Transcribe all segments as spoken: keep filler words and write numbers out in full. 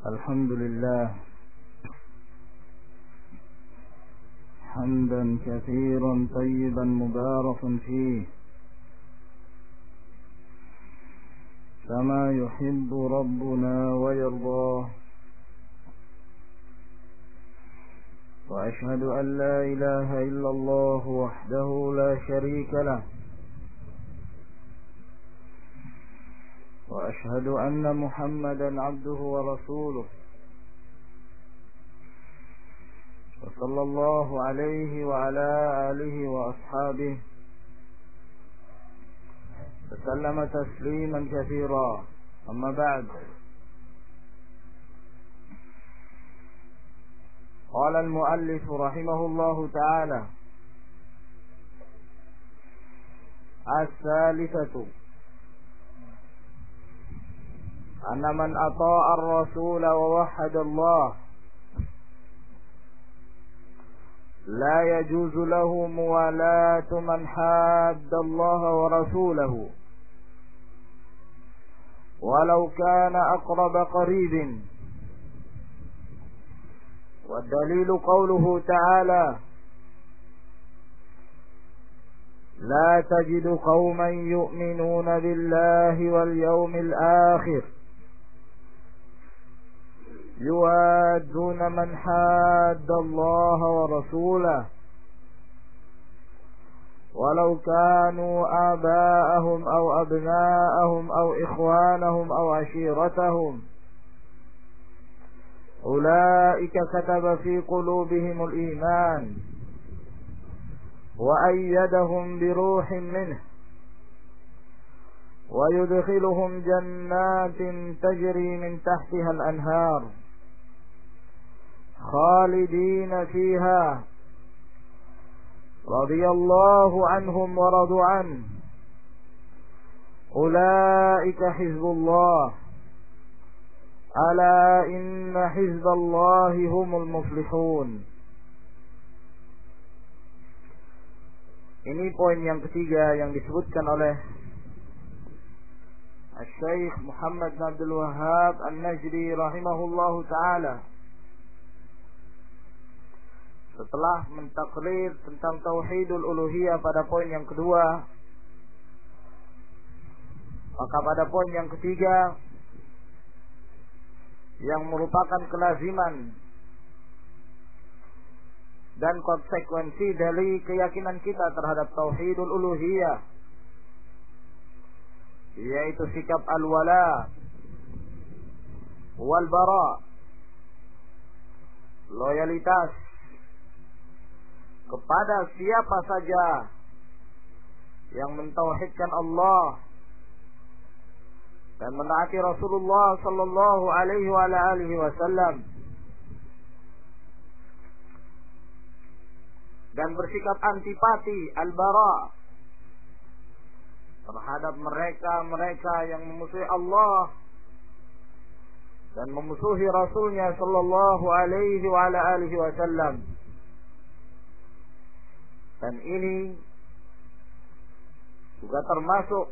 الحمد لله حمدا كثيرا طيبا مباركا فيه كما يحب ربنا ويرضاه، وأشهد أن لا إله إلا الله وحده لا شريك له، وأشهد أن محمدا عبده ورسوله، وصلى الله عليه وعلى آله وأصحابه وسلم تسليما كثيرا. أما بعد، قال المؤلف رحمه الله تعالى: الثالثة أن من أطاع الرسول ووحد الله لا يجوز له موالاة من حاد الله ورسوله ولو كان أقرب قريب. والدليل قوله تعالى: لا تجد قوما يؤمنون بالله واليوم الآخر يوادون من حاد الله ورسوله ولو كانوا آباءهم أو أبناءهم أو إخوانهم أو عشيرتهم أولئك كتب في قلوبهم الإيمان وأيدهم بروح منه ويدخلهم جنات تجري من تحتها الأنهار خالدين فيها رضي الله عنهم ورضوا عنه أولئك حزب الله ألا إن حزب الله هم المفلحون. Ini poin yang ketiga yang disebutkan oleh Syekh Muhammad bin Abdul Wahhab An-Najdi rahimahullahu taala setelah mentakrir tentang tauhidul uluhiyah pada poin yang kedua. Maka pada poin yang ketiga yang merupakan kelaziman dan konsekuensi dari keyakinan kita terhadap tauhidul uluhiyah, yaitu sikap al-wala wal bara, loyalitas kepada siapa saja yang mentauhidkan Allah dan menaati Rasulullah sallallahu alaihi wa alihi wasallam, dan bersikap antipati al-bara terhadap mereka-mereka yang memusuhi Allah dan memusuhi Rasulnya sallallahu alaihi wa alihi wasallam. Dan ini juga termasuk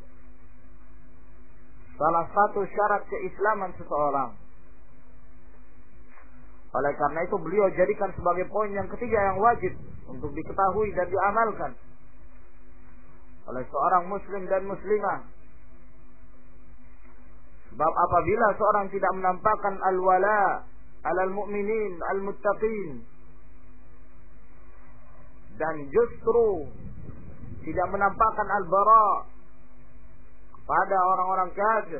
salah satu syarat keislaman seseorang. Oleh karena itu beliau jadikan sebagai poin yang ketiga yang wajib untuk diketahui dan diamalkan oleh seorang muslim dan muslimah. Sebab apabila seorang tidak menampakkan al-wala alal mu'minin al-muttaqin dan justru tidak menampakkan al-bara pada orang-orang kafir,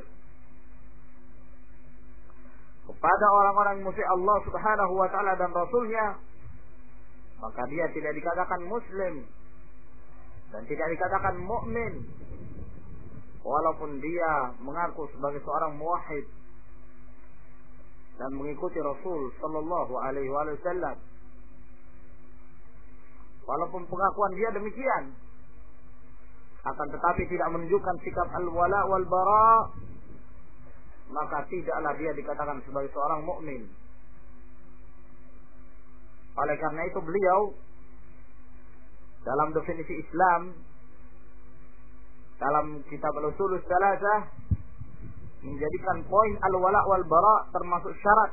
kepada orang-orang musuh Allah subhanahu wa ta'ala dan Rasulnya, maka dia tidak dikatakan muslim dan tidak dikatakan mukmin, walaupun dia mengaku sebagai seorang muwahhid dan mengikuti Rasul sallallahu alaihi wasallam. Walaupun pengakuan dia demikian, akan tetapi tidak menunjukkan sikap al-wala wal bara, maka tidaklah dia dikatakan sebagai seorang mukmin. Oleh karena itu beliau dalam definisi Islam dalam kitab Al-Ushul Tsalatsah menjadikan poin al-wala wal bara termasuk syarat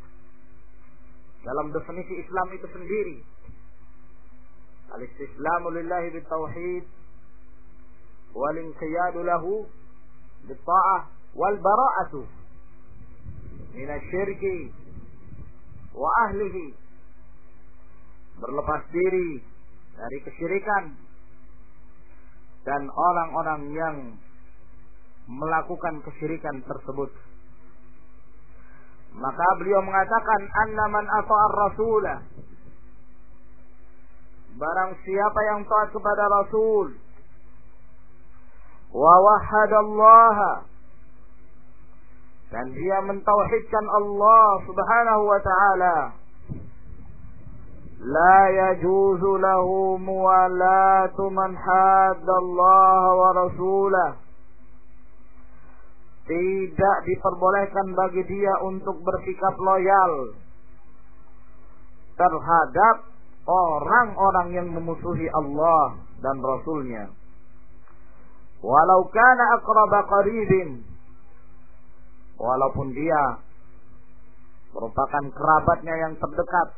dalam definisi Islam itu sendiri. Al-istislamu lillahi bitauhid wal inqiyadu lahu bitta'ah wal bara'atu minasyirki wa ahlihi, berlepas diri dari kesyirikan dan orang-orang yang melakukan kesyirikan tersebut. Maka beliau mengatakan, anna man ata'ar rasulah, barang siapa yang taat kepada Rasul, wa wahhadallaha, dan dia mentauhidkan Allah subhanahu wa ta'ala, la yajuzu lahu muwalatu man haddallaha wa rasulah, tidak diperbolehkan bagi dia untuk bersikap loyal terhadap orang-orang yang memusuhi Allah dan Rasulnya, walau kana aqraba qaribin, walaupun dia merupakan kerabatnya yang terdekat.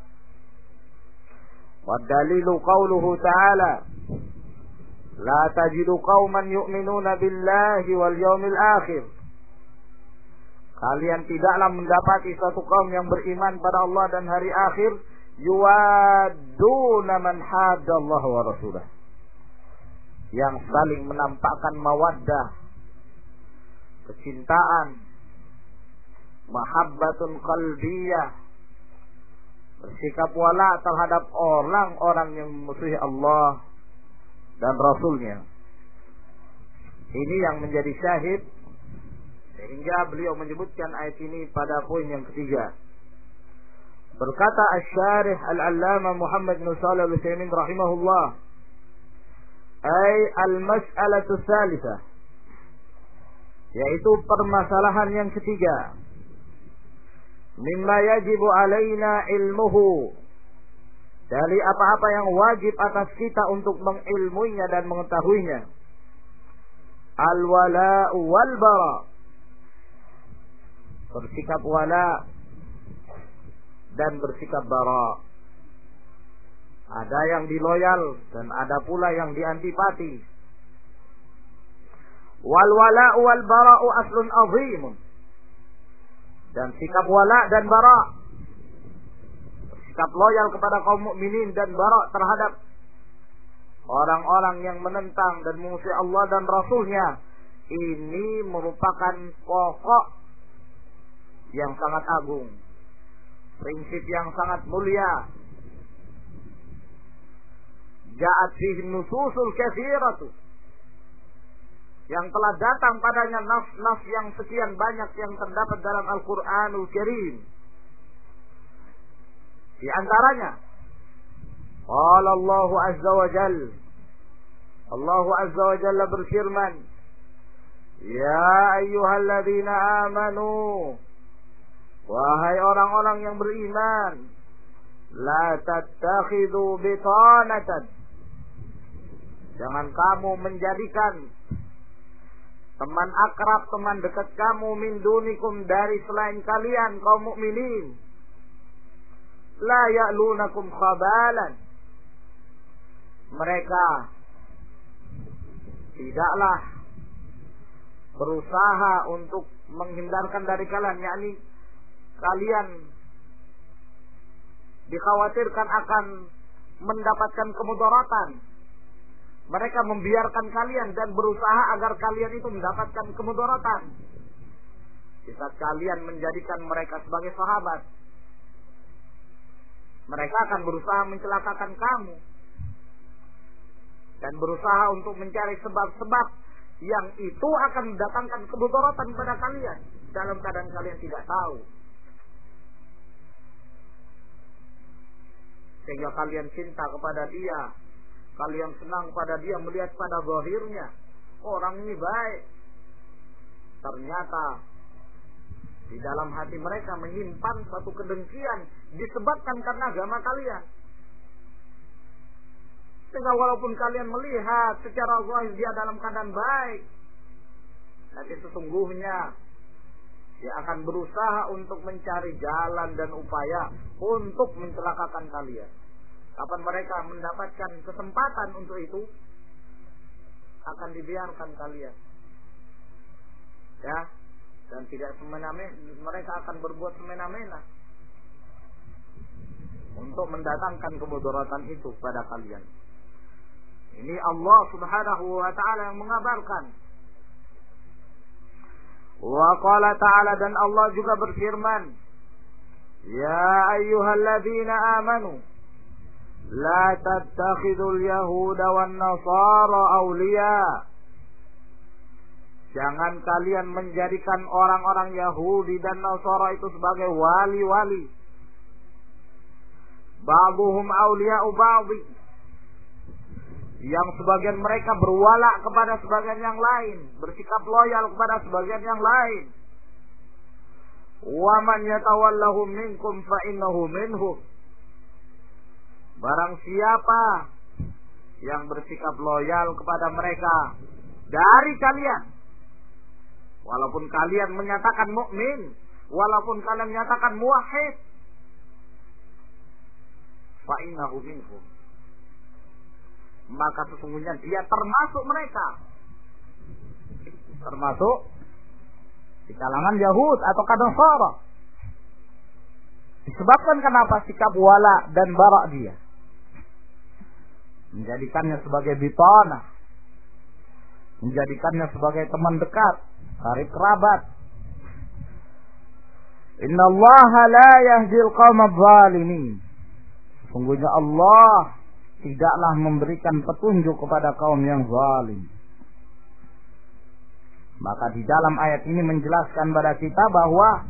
Wa dalilu qauluhu ta'ala, la tajidu qauman yu'minuna billahi wal yawmil akhir, kalian tidaklah mendapati suatu kaum yang beriman pada Allah dan hari akhir, yuwadduna man haddallaha wa rasulah, yang saling menampakkan mawaddah, kecintaan, mahabbatun qalbiyah, bersikap wala terhadap orang-orang yang memusuhi Allah dan Rasulnya. Ini yang menjadi syahid sehingga beliau menyebutkan ayat ini pada poin yang ketiga. Berkata Asy-Syarih Al-Allamah Muhammad bin Shalih Al-Utsaimin rahimahullah, ay al-mas'alatu tsalitsah, yaitu permasalahan yang ketiga, mimma yajibu alaina ilmuhu, dari apa-apa yang wajib atas kita untuk mengilmuinya dan mengetahuinya, al-wala wal bara, bersikap wala dan bersikap bara. Ada yang diloyal dan ada pula yang diantipati. Wal wala'u wal bara'u aslun azim, dan sikap wala dan bara, sikap loyal kepada kaum mukminin dan bara terhadap orang-orang yang menentang dan memusuhi Allah dan Rasulnya, ini merupakan pokok yang sangat agung, prinsip yang sangat mulia. Ja'at fihi nususul katsiratu, yang telah datang padanya nas-nas yang sekian banyak yang terdapat dalam Al-Qur'anul Karim. Di antaranya, qala Allah azza wa jalla, Allah azza wa jalla berfirman, ya ayyuhalladzina amanu, wahai orang-orang yang beriman, la tattakhidhu bitanatan, jangan kamu menjadikan teman akrab, teman dekat kamu, min dunikum, dari selain kalian kaum mukminin, la ya'lunakum khabalan, mereka tidaklah berusaha untuk menghindarkan dari kalian, yakni kalian dikhawatirkan akan mendapatkan kemudaratan. Mereka membiarkan kalian dan berusaha agar kalian itu mendapatkan kemudaratan. Di saat kalian menjadikan mereka sebagai sahabat, mereka akan berusaha mencelakakan kamu dan berusaha untuk mencari sebab-sebab yang itu akan mendatangkan kemudaratan pada kalian dalam keadaan kalian tidak tahu. Sehingga kalian cinta kepada dia, kalian senang pada dia, melihat pada zahirnya orang ini baik, ternyata di dalam hati mereka menyimpan suatu kedengkian disebabkan karena agama kalian. Sehingga walaupun kalian melihat secara zahir dia dalam keadaan baik, tapi sesungguhnya Dia akan berusaha untuk mencari jalan dan upaya untuk mencelakakan kalian. Kapan mereka mendapatkan kesempatan untuk itu, akan dibiarkan kalian. Ya, dan tidak semena-mena, mereka akan berbuat semena-mena untuk mendatangkan kemudaratan itu pada kalian. Ini Allah Subhanahu wa taala yang mengabarkan. Wa qala ta'ala, dan Allah juga berfirman, ya ayyuhalladzina amanu la tattakhidul yahuda wan nasara awliya. Jangan kalian menjadikan orang-orang Yahudi dan Nasara itu sebagai wali-wali. Ba'duhum awliya'u ba'di. Yang sebagian mereka berwala kepada sebagian yang lain, bersikap loyal kepada sebagian yang lain. Wa man yatawallahum minkum fa innahu minhum. Barang siapa yang bersikap loyal kepada mereka dari kalian, walaupun kalian menyatakan mukmin, walaupun kalian menyatakan muwahhid, fa innahu minhum, maka sesungguhnya dia termasuk mereka, termasuk di kalangan Yahud atau Nasara. Disebabkan kenapa? Sikap wala dan bara dia, menjadikannya sebagai bitanah, menjadikannya sebagai teman dekat, karib kerabat. Innallaha la yahdil qaumadz zalimin. Sungguhnya Allah tidaklah memberikan petunjuk kepada kaum yang zalim. Maka di dalam ayat ini menjelaskan pada kita bahwa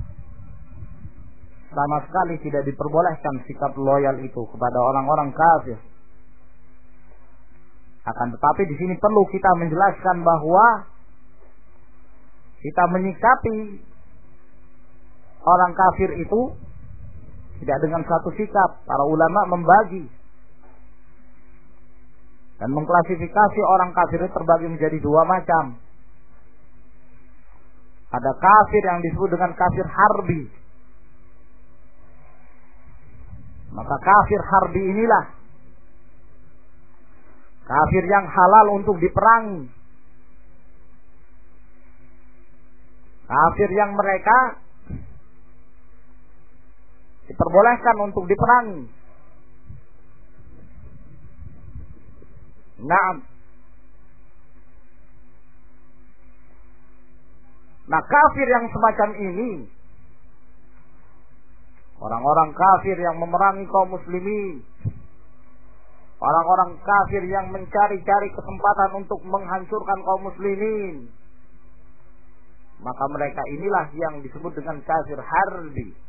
sama sekali tidak diperbolehkan sikap loyal itu kepada orang-orang kafir. Akan tetapi di sini perlu kita menjelaskan bahwa kita menyikapi orang kafir itu tidak dengan satu sikap. Para ulama membagi dan mengklasifikasi orang kafir itu terbagi menjadi dua macam. Ada kafir yang disebut dengan kafir harbi. Maka kafir harbi inilah kafir yang halal untuk diperangi. Kafir yang mereka diperbolehkan untuk diperangi. Nah, nah kafir yang semacam ini, orang-orang kafir yang memerangi kaum muslimin, orang-orang kafir yang mencari-cari kesempatan untuk menghancurkan kaum muslimin, maka mereka inilah yang disebut dengan kafir harbi.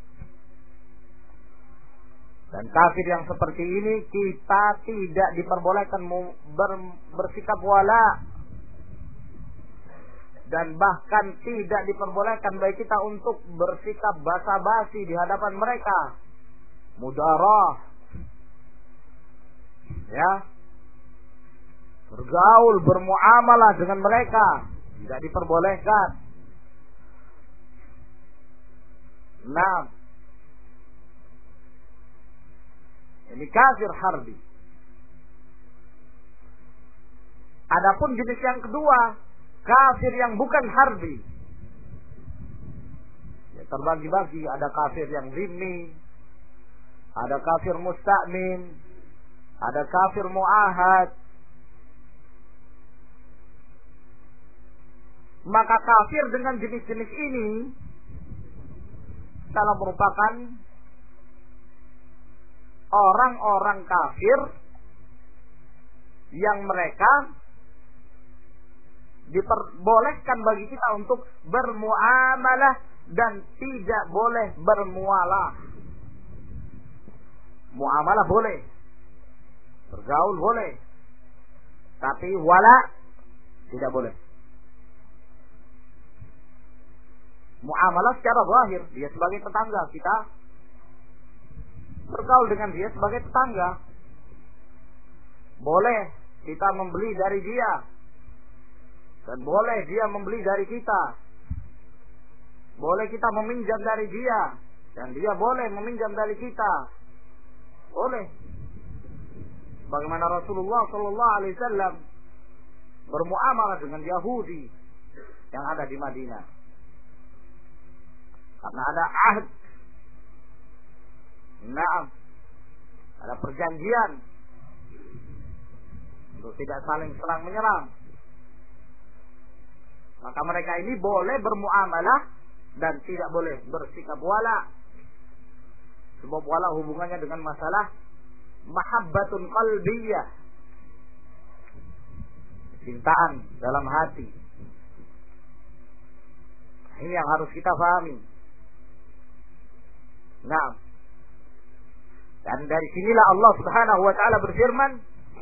Dan kafir yang seperti ini kita tidak diperbolehkan ber, bersikap wala, dan bahkan tidak diperbolehkan bagi kita untuk bersikap basa-basi di hadapan mereka, mudarah, ya, bergaul, bermuamalah dengan mereka tidak diperbolehkan. Nah, ini kafir harbi. Adapun jenis yang kedua, kafir yang bukan harbi, ya, terbagi-bagi. Ada kafir yang zimmi, ada kafir musta'min, ada kafir mu'ahad. Maka kafir dengan jenis-jenis ini telah merupakan orang-orang kafir yang mereka diperbolehkan bagi kita untuk bermuamalah dan tidak boleh bermualah. Muamalah boleh, bergaul boleh, tapi wala tidak boleh. Muamalah secara zahir, dia sebagai tetangga kita, bergaul dengan dia sebagai tetangga, boleh kita membeli dari dia dan boleh dia membeli dari kita. boleh kita meminjam dari dia, dan dia boleh meminjam dari kita. Boleh. Bagaimana Rasulullah Sallallahu Alaihi Wasallam bermuamalah dengan Yahudi yang ada di Madinah, karena ada ahd, nah, ada perjanjian untuk tidak saling serang menyerang. Maka mereka ini boleh bermuamalah dan tidak boleh bersikap wala. Sebab wala hubungannya dengan masalah mahabbatun qalbiyah, cintaan dalam hati. Ini yang harus kita pahami. Nah, dan dari sinilah Allah Subhanahu wa taala berfirman,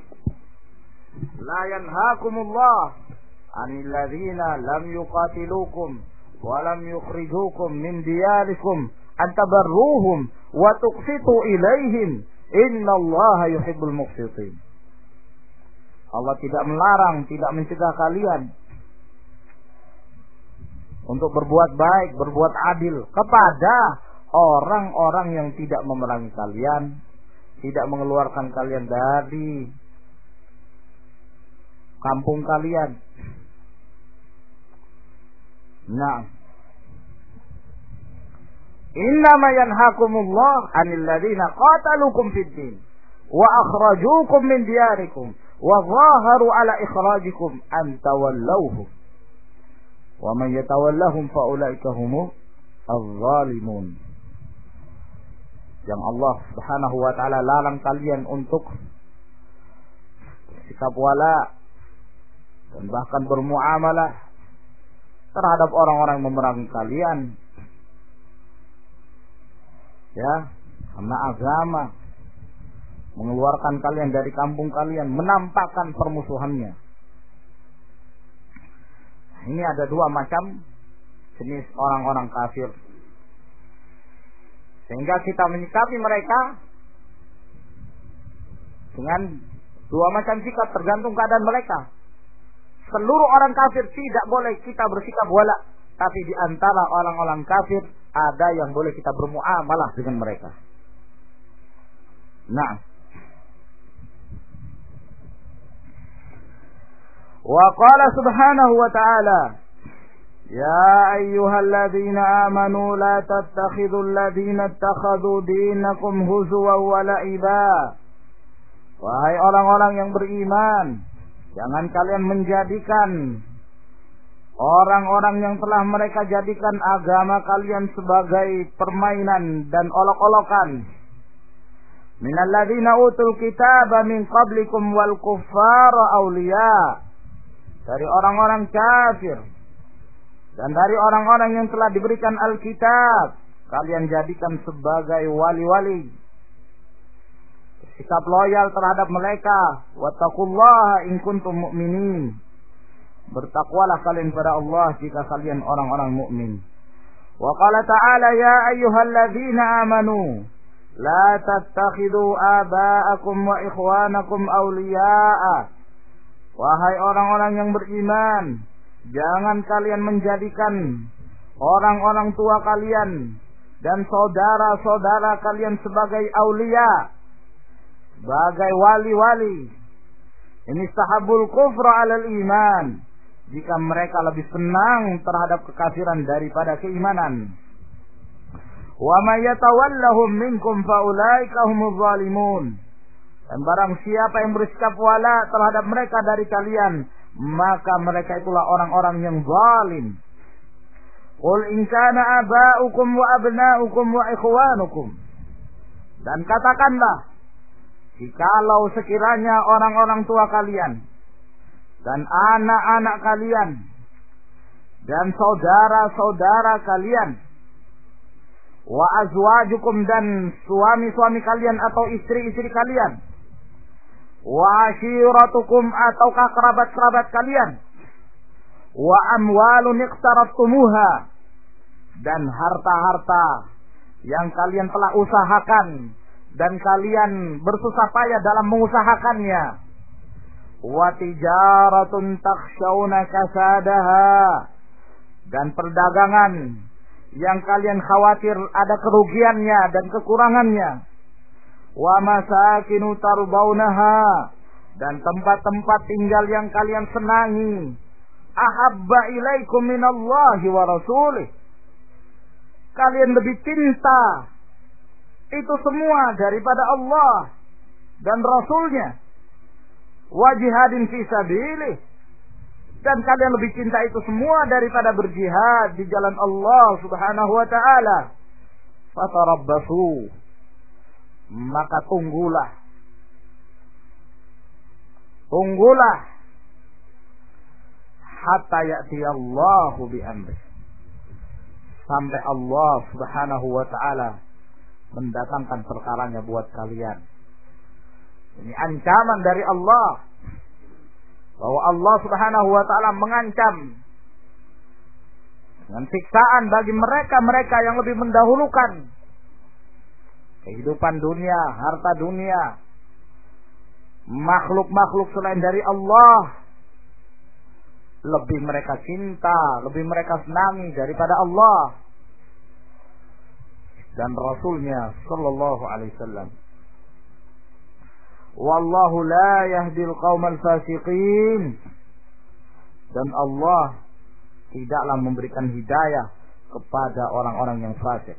la yanhaakumullah 'anil ladzina lam yuqatilukum wa lam yukhrijukum min diyarikum an tabarruhum wa tuqsitu ilaihim innallaha yuhibbul muqsitin. Allah tidak melarang, tidak mencegah kalian untuk berbuat baik, berbuat adil kepada orang-orang yang tidak memerangi kalian, tidak mengeluarkan kalian dari kampung kalian. Nah, innama yanhakumullah 'anil ladzina qataluukum fid din wa akhrajuukum min diyarikum wa zaharu 'ala ikhrajikum an tawallawhum wa man yatawallahum fa ulaika humuz zalimun. Yang Allah Subhanahu wa taala larang kalian untuk sikap wala dan bahkan bermuamalah terhadap orang-orang yang memerangi kalian, ya, karena agama, mengeluarkan kalian dari kampung kalian, menampakkan permusuhannya. Ini ada dua macam jenis orang-orang kafir, sehingga kita menyikapi mereka dengan dua macam sikap tergantung keadaan mereka. Seluruh orang kafir tidak boleh kita bersikap wala, tapi di antara orang-orang kafir ada yang boleh kita bermuamalah dengan mereka. Nah, wa qala subhanahu wa ta'ala, ya ayyuhalladzina amanu la tattakhidul ladzina ittakhadhu dinakum huzwan wa la'iba. Wahai orang-orang yang beriman, jangan kalian menjadikan orang-orang yang telah mereka jadikan agama kalian sebagai permainan dan olok-olokan. Minal ladzina utul kitaba min qablikum wal kuffara awliya. Dari orang-orang kafir dan dari orang-orang yang telah diberikan Alkitab, kalian jadikan sebagai wali-wali. Sikap loyal terhadap mereka. Wattaqullaha in kuntum mu'minin. Bertakwalah kalian pada Allah jika kalian orang-orang mukmin. Wa qala ta'ala, ya ayyuhalladzina amanu la tattakhidhu aba'akum wa ikhwanakum awliya'a. Wahai orang-orang yang beriman, jangan kalian menjadikan orang-orang tua kalian dan saudara-saudara kalian sebagai aulia, sebagai wali-wali. Ini sahabul kufra alal iman, jika mereka lebih senang terhadap kekafiran daripada keimanan. Wa may yatawallahum minkum fa ulaika humuz zalimun. Dan barang siapa yang bersikap wala terhadap mereka dari kalian, maka mereka itulah orang-orang yang zalim. Qul in kana aba'ukum wa abna'ukum wa ikhwanukum. Dan katakanlah, jikalau sekiranya orang-orang tua kalian dan anak-anak kalian dan saudara-saudara kalian, wa azwajukum dan suami-suami kalian atau istri-istri kalian, wa ashiratukum ataukah kerabat-kerabat kalian, wa amwalun iqtaraftumuha dan harta-harta yang kalian telah usahakan dan kalian bersusah payah dalam mengusahakannya, wa tijaratun takhshawna kasadaha dan perdagangan yang kalian khawatir ada kerugiannya dan kekurangannya. Wa masakinu tarbaunaha, dan tempat-tempat tinggal yang kalian senangi. Ahabba ilaikum minallahi wa rasulih, kalian lebih cinta itu semua daripada Allah dan Rasulnya. Wa jihadin fi sabilih, dan kalian lebih cinta itu semua daripada berjihad di jalan Allah Subhanahu wa ta'ala. Fatarabbasu, maka tunggulah. Tunggulah hatta ya'ti Allahu bi amrih, sampai Allah Subhanahu wa ta'ala mendatangkan perkaranya buat kalian. Ini ancaman dari Allah, bahwa Allah Subhanahu wa ta'ala mengancam dengan siksaan bagi mereka-mereka yang lebih mendahulukan kehidupan dunia, harta dunia, makhluk-makhluk selain dari Allah. Lebih mereka cinta, lebih mereka senangi daripada Allah dan Rasulnya sallallahu alaihi wasallam. Wallahu la yahdil qaumal fasiqin, dan Allah tidaklah memberikan hidayah kepada orang-orang yang fasik.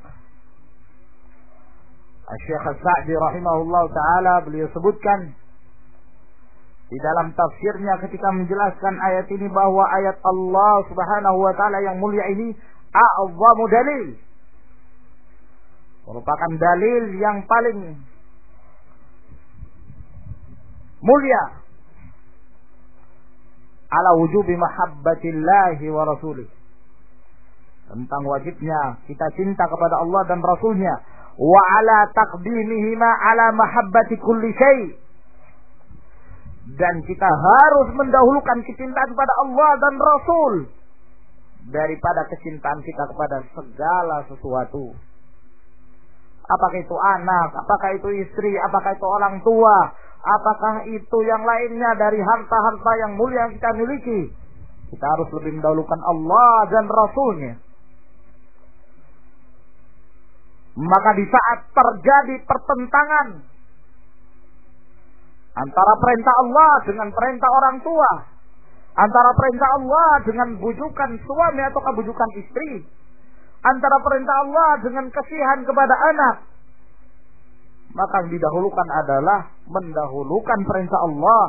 Asy-Syaikh As-Sa'di rahimahullah ta'ala, beliau sebutkan di dalam tafsirnya ketika menjelaskan ayat ini, bahwa ayat Allah Subhanahu wa ta'ala yang mulia ini a'zamu dalil, merupakan dalil yang paling mulia ala wujubi mahabbatillahi wa rasulih, tentang wajibnya kita cinta kepada Allah dan Rasulnya. Wa ala taqdimihima ala mahabbati kulli syai', dan kita harus mendahulukan kecintaan kepada Allah dan Rasul daripada kecintaan kita kepada segala sesuatu. Apakah itu anak, apakah itu istri, apakah itu orang tua, apakah itu yang lainnya dari harta-harta yang mulia yang kita miliki. Kita harus lebih mendahulukan Allah dan Rasulnya. Maka di saat terjadi pertentangan antara perintah Allah dengan perintah orang tua, antara perintah Allah dengan bujukan suami atau bujukan istri, antara perintah Allah dengan kasihan kepada anak, maka yang didahulukan adalah mendahulukan perintah Allah,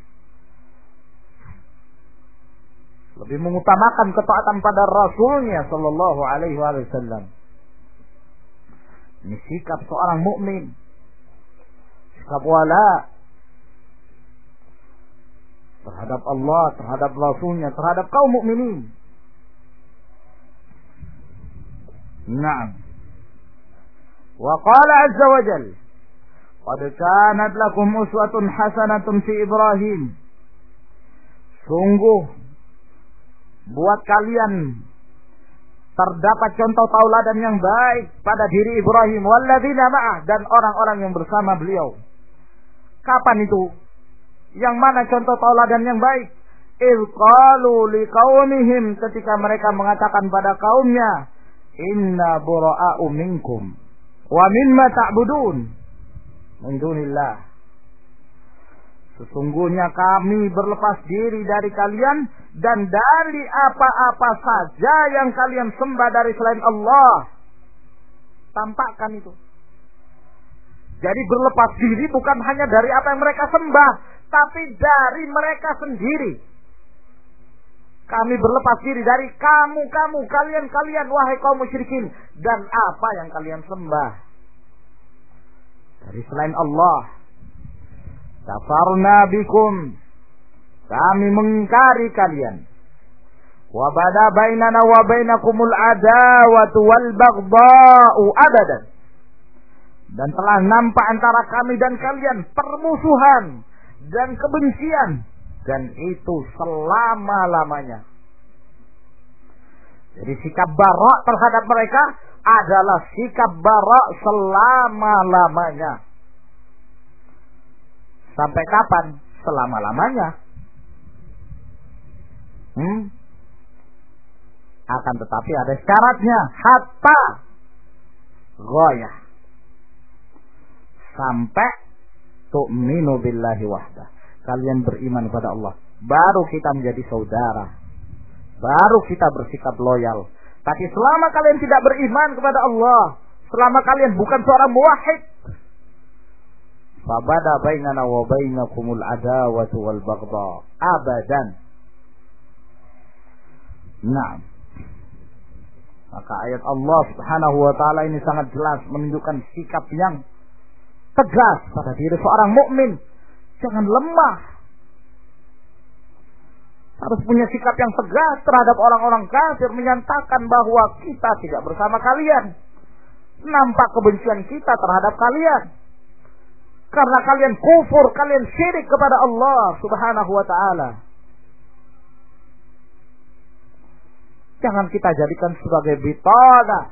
lebih mengutamakan ketaatan pada Rasulnya sallallahu alaihi wasallam. Ini sikap seorang mukmin, sikap wala terhadap Allah, terhadap Rasulnya, terhadap kaum mukminin. Naam. Wa qala azza wa jalla, qad kanat lakum uswatun hasanatun fi Ibrahim. Sungguh buat kalian terdapat contoh tauladan yang baik pada diri Ibrahim walladzina ma'ah, dan orang-orang yang bersama beliau. Kapan itu? Yang mana contoh tauladan yang baik? Il qalu liqaumihim, ketika mereka mengatakan pada kaumnya, inna bura'a'u minkum wa mimma ta'budun min dunillah. Sesungguhnya kami berlepas diri dari kalian dan dari apa-apa saja yang kalian sembah dari selain Allah. Tampakkan itu. Jadi berlepas diri bukan hanya dari apa yang mereka sembah, tapi dari mereka sendiri. Kami berlepas diri dari kamu-kamu, kalian-kalian, wahai kaum musyrikin, dan apa yang kalian sembah dari selain Allah. Kafarna bikum, kami mengingkari kalian. Wa bada bainana wa bainakumul adawatu wal baghdha'u abadan, dan telah nampak antara kami dan kalian permusuhan dan kebencian, dan itu selama-lamanya. Jadi sikap bara' terhadap mereka adalah sikap bara' selama-lamanya. Sampai kapan? Selama-lamanya. Hmm? Akan tetapi ada syaratnya, hatta ghayah. Sampai tu'minu billahi wahdah. Kalian beriman kepada Allah. Baru kita menjadi saudara. Baru kita bersikap loyal. Tapi selama kalian tidak beriman kepada Allah, selama kalian bukan seorang muwahhid, fabada bainana wa bainakumul adawatu wal baghdha abadan. Nah, maka ayat Allah Subhanahu wa taala ini sangat jelas menunjukkan sikap yang tegas pada diri seorang mukmin. Jangan lemah. Harus punya sikap yang tegas terhadap orang-orang kafir, menyatakan bahwa kita tidak bersama kalian. Nampak kebencian kita terhadap kalian. Karena kalian kufur, kalian syirik kepada Allah Subhanahu wa taala. Jangan kita jadikan sebagai bitana.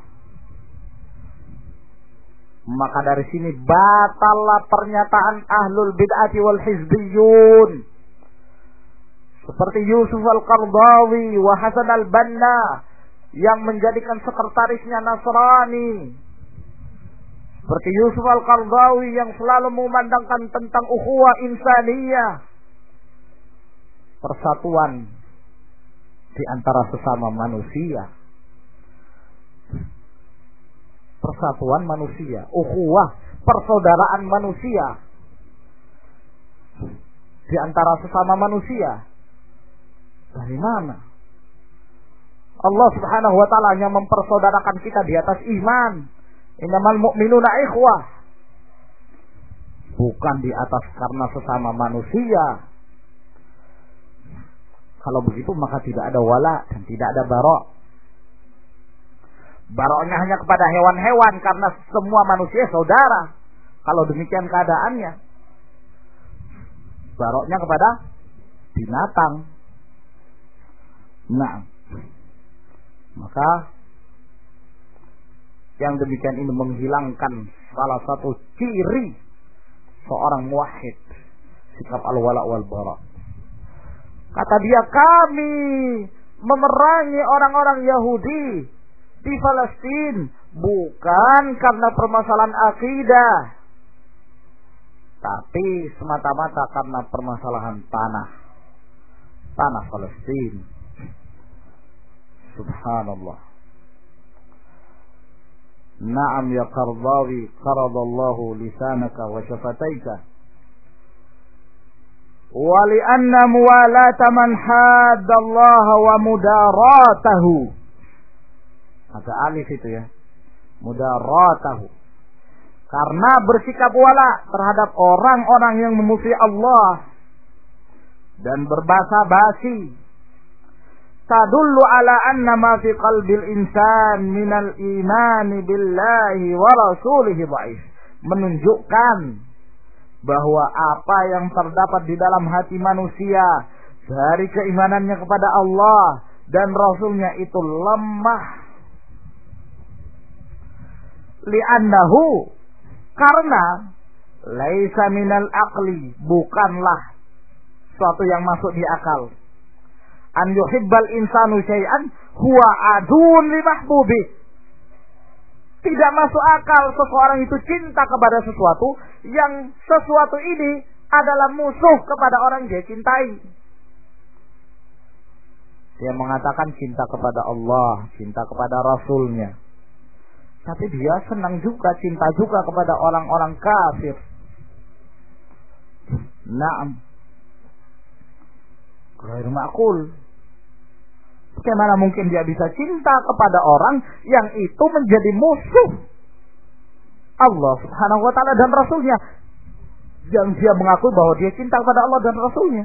Maka dari sini batallah pernyataan ahlul bid'ati wal hizbiyun. Seperti Yusuf al-Qardawi wa Hasan al-Banna yang menjadikan sekretarisnya Nasrani. Seperti Yusuf al-Qardawi yang selalu memandangkan tentang ukhuwah insaniyah, persatuan di antara sesama manusia. Persatuan manusia, ukhuwah, persaudaraan manusia di antara sesama manusia. Dari mana? Allah Subhanahu wa taala hanya mempersaudarakan kita di atas iman. Innamal mu'minuna ikhwah. Bukan di atas karena sesama manusia. Kalau begitu maka tidak ada wala dan tidak ada barok. Baroknya hanya kepada hewan-hewan karena semua manusia saudara. Kalau demikian keadaannya, baroknya kepada binatang. Nah, maka yang demikian ini menghilangkan salah satu ciri seorang muwahhid, sikap al-wala wal bara. Kata dia, kami memerangi orang-orang Yahudi di Palestina bukan karena permasalahan akidah, tapi semata-mata karena permasalahan tanah, tanah Palestina. Subhanallah. Naam ya Qardawi, qaradallahu lisanaka wa syafataika. Wa li'anna muwalata man haddallaha wa mudaratahu. Ada alif itu ya. Mudaratahu. Karena bersikap wala terhadap orang-orang yang memusuhi Allah dan berbahasa basi, tadullu ala anna ma fi qalbil insan minal imani billahi wa rasulihi dhaif. Menunjukkan bahwa apa yang terdapat di dalam hati manusia dari keimanannya kepada Allah dan Rasulnya itu lemah. Li'annahu, karena laisa minal aqli, bukanlah suatu yang masuk di akal. An yuhibbal insanu syai'an huwa adun li mahbubi. Tidak masuk akal seseorang itu cinta kepada sesuatu yang sesuatu ini adalah musuh kepada orang dia cintai. Dia mengatakan cinta kepada Allah, cinta kepada Rasulnya, tapi dia senang juga, cinta juga kepada orang-orang kafir. Naam. Ghairu ma'qul. Bagaimana mungkin dia bisa cinta kepada orang yang itu menjadi musuh Allah Subhanahu wa taala dan Rasulnya, yang dia mengaku bahwa dia cinta kepada Allah dan Rasulnya.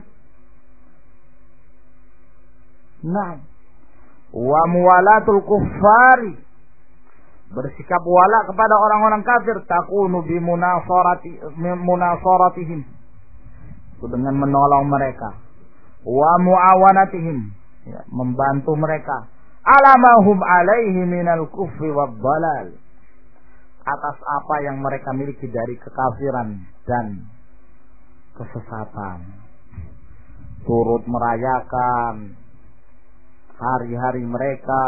Nah, wa muwalatul kuffari, bersikap wala kepada orang-orang kafir, takunu bi munasarati munasaratihim, dengan menolong mereka, wa muawanatihim, ya, membantu mereka, alamahum alaihi minal kufri wad dalal, atas apa yang mereka miliki dari kekafiran dan kesesatan, turut merayakan hari-hari mereka,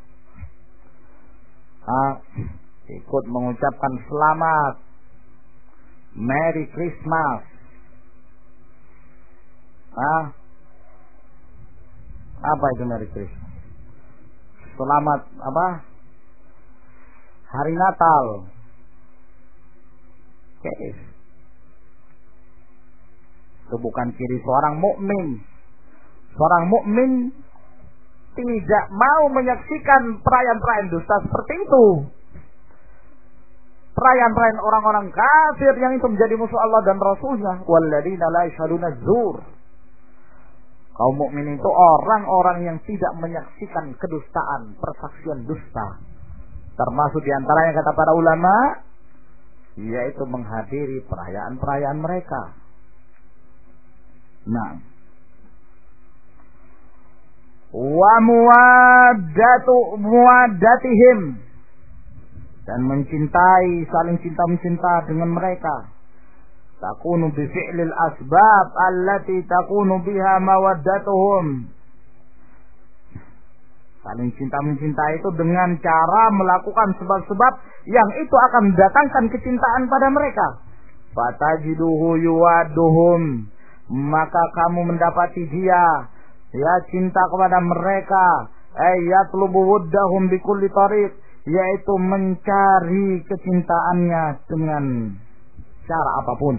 ah, ikut mengucapkan selamat, Merry Christmas, ah, apa itu Merry Christmas? Selamat apa? Hari Natal. Oke. Okay. Itu bukan ciri seorang mukmin. Seorang mukmin tidak mau menyaksikan perayaan-perayaan dusta seperti itu. Perayaan-perayaan orang-orang kafir yang itu menjadi musuh Allah dan Rasulnya. Walladzina la yashhaduna az-zur. Kaum mukmin itu orang-orang yang tidak menyaksikan kedustaan, persaksian dusta. Termasuk diantaranya kata para ulama, yaitu menghadiri perayaan-perayaan mereka. Nah, wa muwaddatu muwaddatihim, dan mencintai, saling cinta-mencinta dengan mereka. Takunu bi fi'lil asbab allati takunu biha mawaddatuhum. Saling cinta-mencinta itu dengan cara melakukan sebab-sebab yang itu akan mendatangkan kecintaan pada mereka. Fatajiduhu yuwadduhum, maka kamu mendapati dia ya cinta kepada mereka. Ayatlubu wuddahum bikulli tariq, yaitu mencari kecintaannya dengan cara apapun.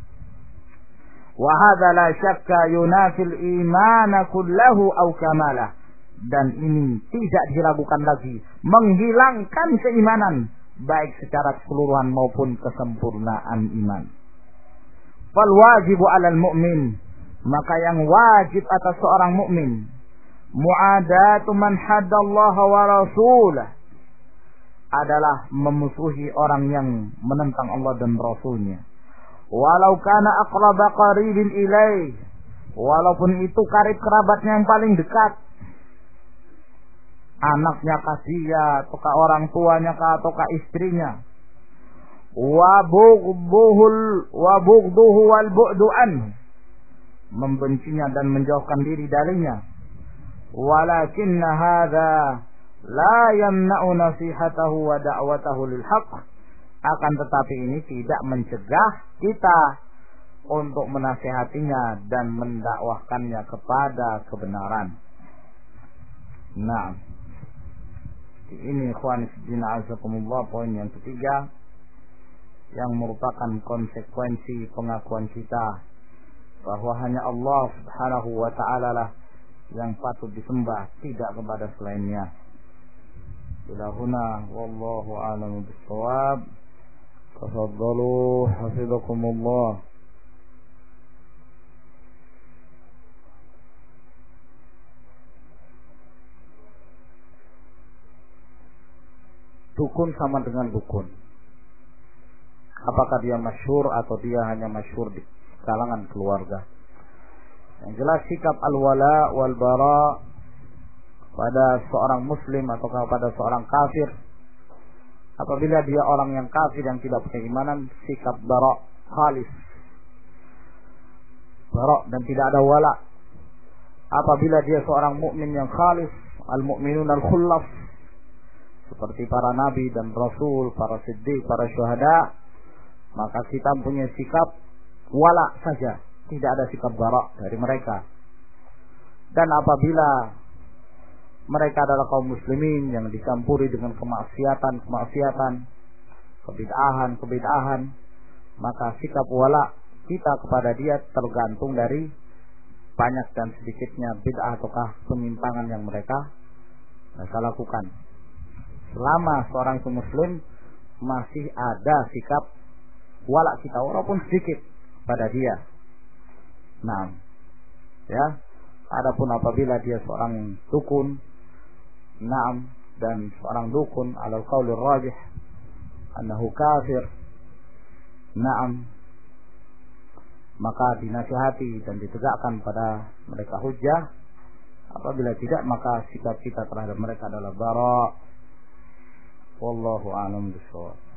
Wa hadza la syakka yunafil imana kullahu aw kamalah, dan ini tidak diragukan lagi menghilangkan keimanan baik secara keseluruhan maupun kesempurnaan iman. Fal wajibu 'alal mu'min, maka yang wajib atas seorang mukmin, mu'adatu man haddallaha wa rasulah, adalah memusuhi orang yang menentang Allah dan Rasulnya. Walau kana aqraba qaribin ilaih, walaupun itu karib kerabatnya yang paling dekat, anaknya kah dia, ataukah orang tuanya kah, ataukah istrinya. Wa bughduhul wa bughduhu wal bu'du an, membencinya dan menjauhkan diri darinya. Walakinna hadza la yamna'u nasihatahu wa da'watahu lil haqq, akan tetapi ini tidak mencegah kita untuk menasihatinya dan mendakwahkannya kepada kebenaran. Nah, ini ikhwan fillah azakumullah, poin yang ketiga yang merupakan konsekuensi pengakuan kita bahwa hanya Allah Subhanahu wa ta'ala lah yang patut disembah, tidak kepada selainnya. Ila huna wallahu a'lamu bis-shawab. Tafaddalu hafizakumullah. Dukun sama dengan dukun, apakah dia masyhur atau dia hanya masyhur di kalangan keluarga? Yang jelas sikap al-wala wal bara pada seorang muslim atau pada seorang kafir, apabila dia orang yang kafir yang tidak punya imanan, sikap bara khalis, bara dan tidak ada wala. Apabila dia seorang mukmin yang khalis, al-mu'minun al-khullaf, seperti para nabi dan rasul, para siddiq, para syuhada, maka kita punya sikap wala saja, tidak ada sikap bara dari mereka. Dan apabila mereka adalah kaum muslimin yang dicampuri dengan kemaksiatan-kemaksiatan, kebid'ahan-kebid'ahan, maka sikap wala kita kepada dia tergantung dari banyak dan sedikitnya bid'ah ataukah penyimpangan yang mereka mereka lakukan. Selama seorang itu muslim, masih ada sikap wala kita walaupun sedikit pada dia. Nah, ya. Adapun apabila dia seorang dukun, naam, dan seorang dukun alal qaulir rajih annahu kafir, naam, maka dinasihati dan ditegakkan pada mereka hujjah. Apabila tidak, maka sikap kita terhadap mereka adalah bara. Wallahu a'lam bishawab.